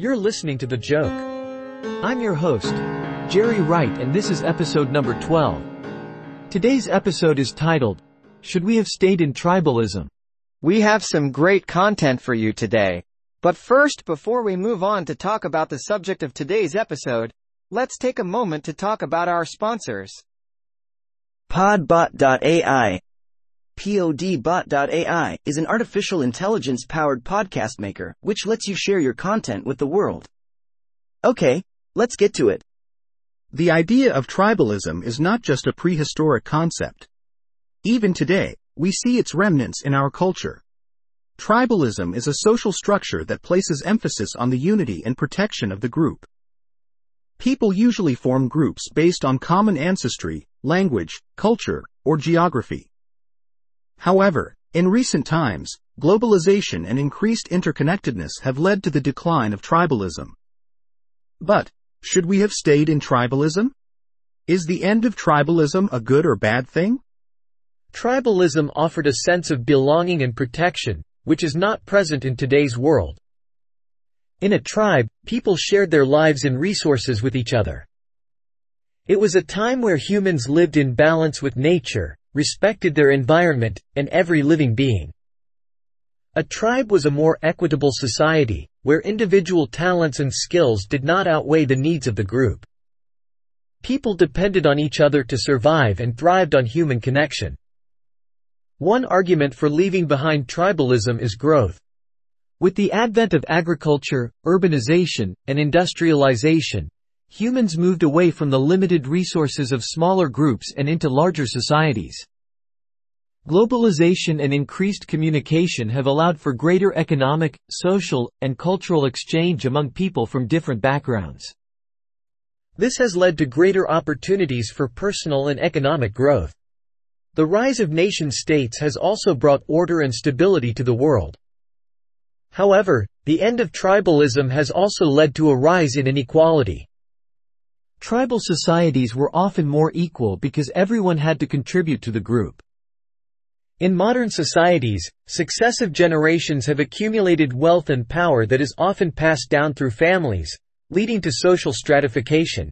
You're listening to The Joke. I'm your host, Jerry Wright, and this is episode number 12. Today's episode is titled, Should We Have Stayed in Tribalism? We have some great content for you today. But first, before we move on to talk about the subject of today's episode, let's take a moment to talk about our sponsors. Podbot.ai. Podbot.ai is an artificial intelligence-powered podcast maker, which lets you share your content with the world. Okay, let's get to it. The idea of tribalism is not just a prehistoric concept. Even today, we see its remnants in our culture. Tribalism is a social structure that places emphasis on the unity and protection of the group. People usually form groups based on common ancestry, language, culture, or geography. However, in recent times, globalization and increased interconnectedness have led to the decline of tribalism. But, should we have stayed in tribalism? Is the end of tribalism a good or bad thing? Tribalism offered a sense of belonging and protection, which is not present in today's world. In a tribe, people shared their lives and resources with each other. It was a time where humans lived in balance with nature, respected their environment, and every living being. A tribe was a more equitable society, where individual talents and skills did not outweigh the needs of the group. People depended on each other to survive and thrived on human connection. One argument for leaving behind tribalism is growth. With the advent of agriculture, urbanization, and industrialization, humans moved away from the limited resources of smaller groups and into larger societies. Globalization and increased communication have allowed for greater economic, social, and cultural exchange among people from different backgrounds. This has led to greater opportunities for personal and economic growth. The rise of nation-states has also brought order and stability to the world. However, the end of tribalism has also led to a rise in inequality. Tribal societies were often more equal because everyone had to contribute to the group. In modern societies, successive generations have accumulated wealth and power that is often passed down through families, leading to social stratification.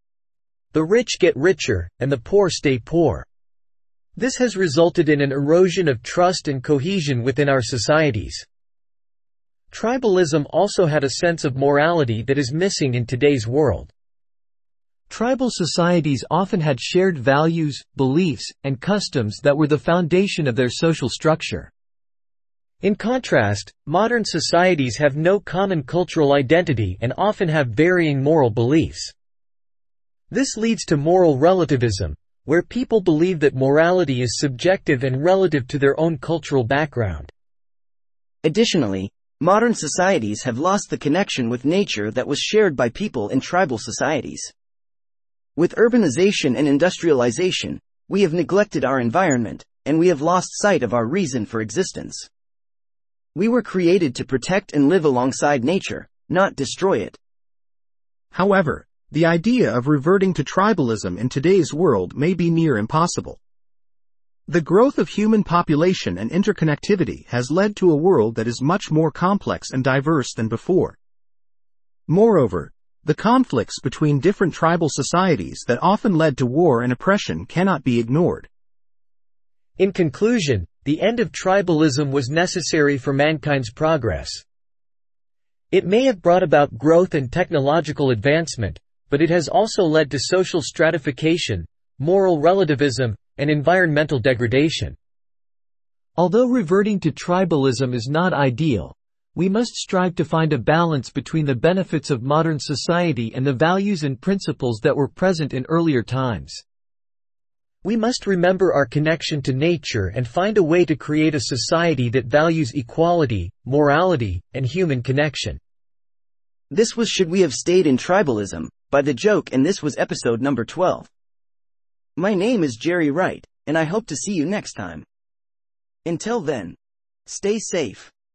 The rich get richer, and the poor stay poor. This has resulted in an erosion of trust and cohesion within our societies. Tribalism also had a sense of morality that is missing in today's world. Tribal societies often had shared values, beliefs, and customs that were the foundation of their social structure. In contrast, modern societies have no common cultural identity and often have varying moral beliefs. This leads to moral relativism, where people believe that morality is subjective and relative to their own cultural background. Additionally, modern societies have lost the connection with nature that was shared by people in tribal societies. With urbanization and industrialization, we have neglected our environment, and we have lost sight of our reason for existence. We were created to protect and live alongside nature, not destroy it. However, the idea of reverting to tribalism in today's world may be near impossible. The growth of human population and interconnectivity has led to a world that is much more complex and diverse than before. Moreover, the conflicts between different tribal societies that often led to war and oppression cannot be ignored. In conclusion, the end of tribalism was necessary for mankind's progress. It may have brought about growth and technological advancement, but it has also led to social stratification, moral relativism, and environmental degradation. Although reverting to tribalism is not ideal, we must strive to find a balance between the benefits of modern society and the values and principles that were present in earlier times. We must remember our connection to nature and find a way to create a society that values equality, morality, and human connection. This was Should We Have Stayed in Tribalism, by The Joke, and this was episode number 12. My name is Jerry Wright, and I hope to see you next time. Until then, stay safe.